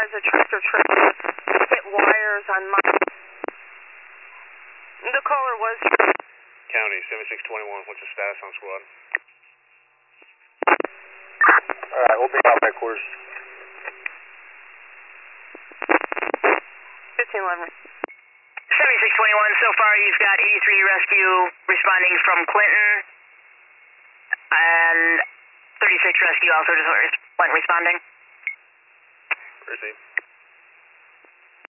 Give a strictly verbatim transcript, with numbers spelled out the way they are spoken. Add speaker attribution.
Speaker 1: has a tractor trailer hit wires on my... The caller was...
Speaker 2: County, seventy-six twenty-one, what's the status on squad?
Speaker 3: Alright, we'll be out back course.
Speaker 1: fifteen eleven.
Speaker 4: seventy-six twenty-one, so far you've got eighty-three rescue responding from Clinton, and thirty-six rescue also just went responding.
Speaker 2: Received.